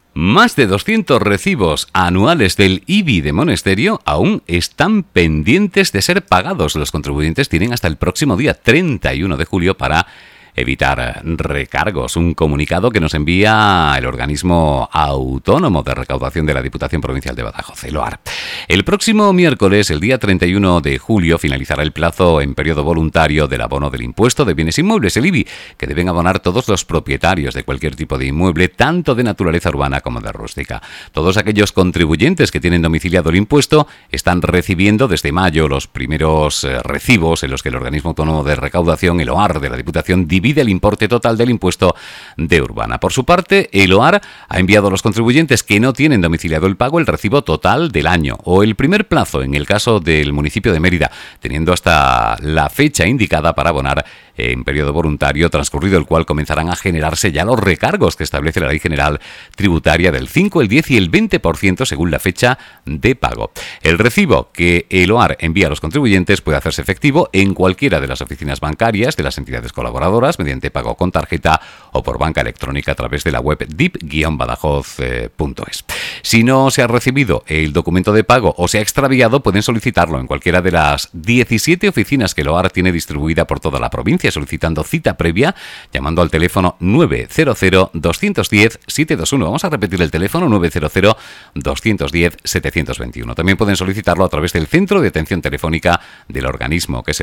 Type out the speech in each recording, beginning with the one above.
Más de 200 recibos anuales del IBI de Monesterio aún están pendientes de ser pagados. Los contribuyentes tienen hasta el próximo día 31 de julio para evitar recargos. Un comunicado que nos envía el organismo autónomo de recaudación de la Diputación Provincial de Badajoz, el OAR. El próximo miércoles, el día 31 de julio, finalizará el plazo en periodo voluntario del abono del impuesto de bienes inmuebles, el IBI, que deben abonar todos los propietarios de cualquier tipo de inmueble, tanto de naturaleza urbana como de rústica. Todos aquellos contribuyentes que tienen domiciliado el impuesto están recibiendo desde mayo los primeros recibos en los que el organismo autónomo de recaudación, el OAR de la Diputación, divide el importe total del impuesto de urbana. Por su parte, el OAR ha enviado a los contribuyentes que no tienen domiciliado el pago el recibo total del año o el primer plazo en el caso del municipio de Mérida, teniendo hasta la fecha indicada para abonar en periodo voluntario, transcurrido el cual comenzarán a generarse ya los recargos que establece la Ley General Tributaria del 5, el 10 y el 20% según la fecha de pago. El recibo que el OAR envía a los contribuyentes puede hacerse efectivo en cualquiera de las oficinas bancarias de las entidades colaboradoras mediante pago con tarjeta o por banca electrónica a través de la web dip-badajoz.es. Si no se ha recibido el documento de pago o se ha extraviado, pueden solicitarlo en cualquiera de las 17 oficinas que el OAR tiene distribuida por toda la provincia, solicitando cita previa, llamando al teléfono 900-210-721. Vamos a repetir el teléfono 900-210-721. También pueden solicitarlo a través del centro de atención telefónica del organismo, que es el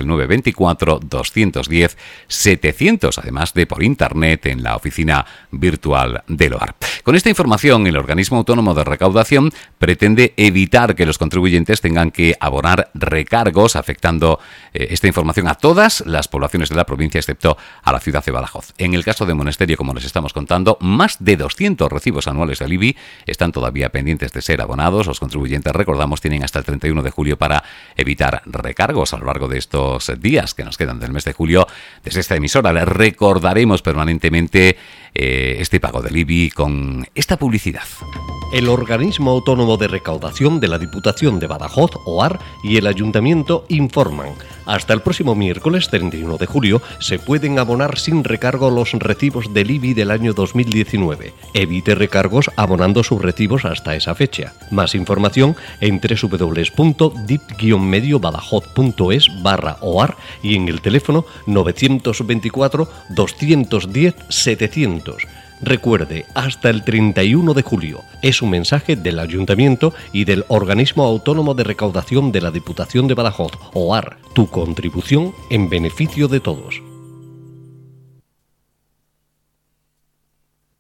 924-210-700, además de por internet en la oficina virtual del OAR. Con esta información, el organismo autónomo de recaudación pretende evitar que los contribuyentes tengan que abonar recargos, afectando esta información a todas las poblaciones de la provincia, excepto a la ciudad de Badajoz. En el caso de Monesterio, como les estamos contando, más de 200 recibos anuales del IBI están todavía pendientes de ser abonados. Los contribuyentes, recordamos, tienen hasta el 31 de julio para evitar recargos a lo largo de estos días que nos quedan del mes de julio. Desde esta emisora les recordaremos permanentemente este pago del IBI con esta publicidad. El organismo autónomo de recaudación de la Diputación de Badajoz, OAR, y el Ayuntamiento informan. Hasta el próximo miércoles 31 de julio se pueden abonar sin recargo los recibos del IBI del año 2019. Evite recargos abonando sus recibos hasta esa fecha. Más información en www.dip-mediobadajoz.es/OAR y en el teléfono 924-210-700. Recuerde, hasta el 31 de julio. Es un mensaje del Ayuntamiento y del Organismo Autónomo de Recaudación de la Diputación de Badajoz, OAR. Tu contribución en beneficio de todos.